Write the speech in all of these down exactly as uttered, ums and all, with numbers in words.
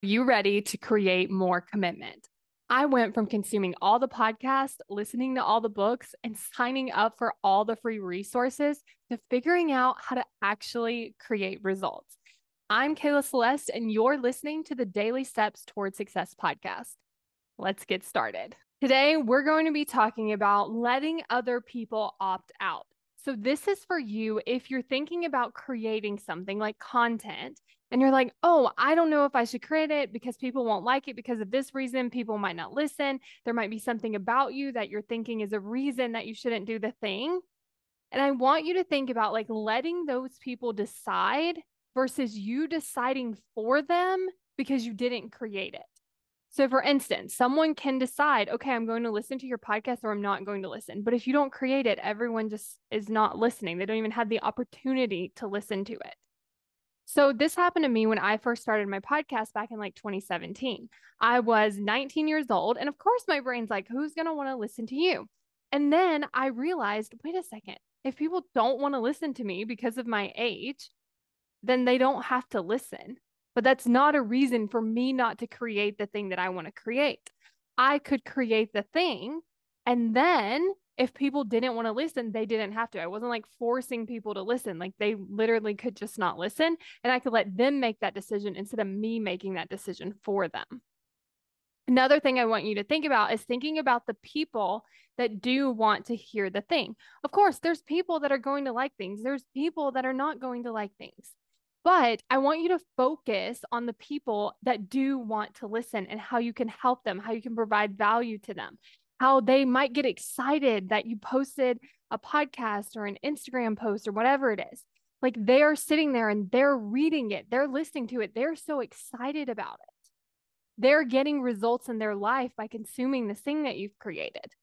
You ready to create more commitment? I went from consuming all the podcasts, listening to all the books, and signing up for all the free resources to figuring out how to actually create results. I'm Kayla Celeste, and you're listening to the Daily Steps Toward Success podcast. Let's get started. Today, we're going to be talking about letting other people opt out. So, this is for you if you're thinking about creating something like content and you're like, oh, I don't know if I should create it because people won't like it because of this reason. People might not listen. There might be something about you that you're thinking is a reason that you shouldn't do the thing. And I want you to think about like letting those people decide versus you deciding for them because you didn't create it. So, for instance, someone can decide, okay, I'm going to listen to your podcast or I'm not going to listen. But if you don't create it, everyone just is not listening. They don't even have the opportunity to listen to it. So, this happened to me when I first started my podcast back in like twenty seventeen. I was nineteen years old. And of course, my brain's like, who's going to want to listen to you? And then I realized, wait a second, if people don't want to listen to me because of my age, then they don't have to listen. But that's not a reason for me not to create the thing that I want to create. I could create the thing, and then if people didn't want to listen, they didn't have to. I wasn't like forcing people to listen. Like they literally could just not listen, and I could let them make that decision instead of me making that decision for them. Another thing I want you to think about is thinking about the people that do want to hear the thing. Of course, there's people that are going to like things, there's people that are not going to like things. But I want you to focus on the people that do want to listen and how you can help them, how you can provide value to them, how they might get excited that you posted a podcast or an Instagram post or whatever it is. Like they are sitting there and they're reading it, they're listening to it, they're so excited about it. They're getting results in their life by consuming the thing that you've created.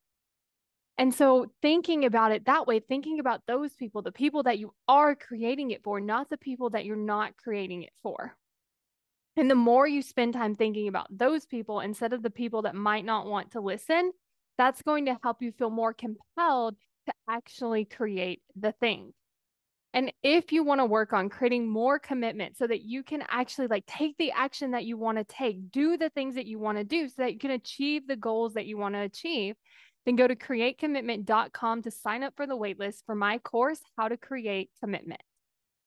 And so thinking about it that way, thinking about those people, the people that you are creating it for, not the people that you're not creating it for. And the more you spend time thinking about those people instead of the people that might not want to listen, that's going to help you feel more compelled to actually create the thing. And if you want to work on creating more commitment so that you can actually like take the action that you want to take, do the things that you want to do so that you can achieve the goals that you want to achieve, then go to create commitment dot com to sign up for the waitlist for my course, How to Create Commitment.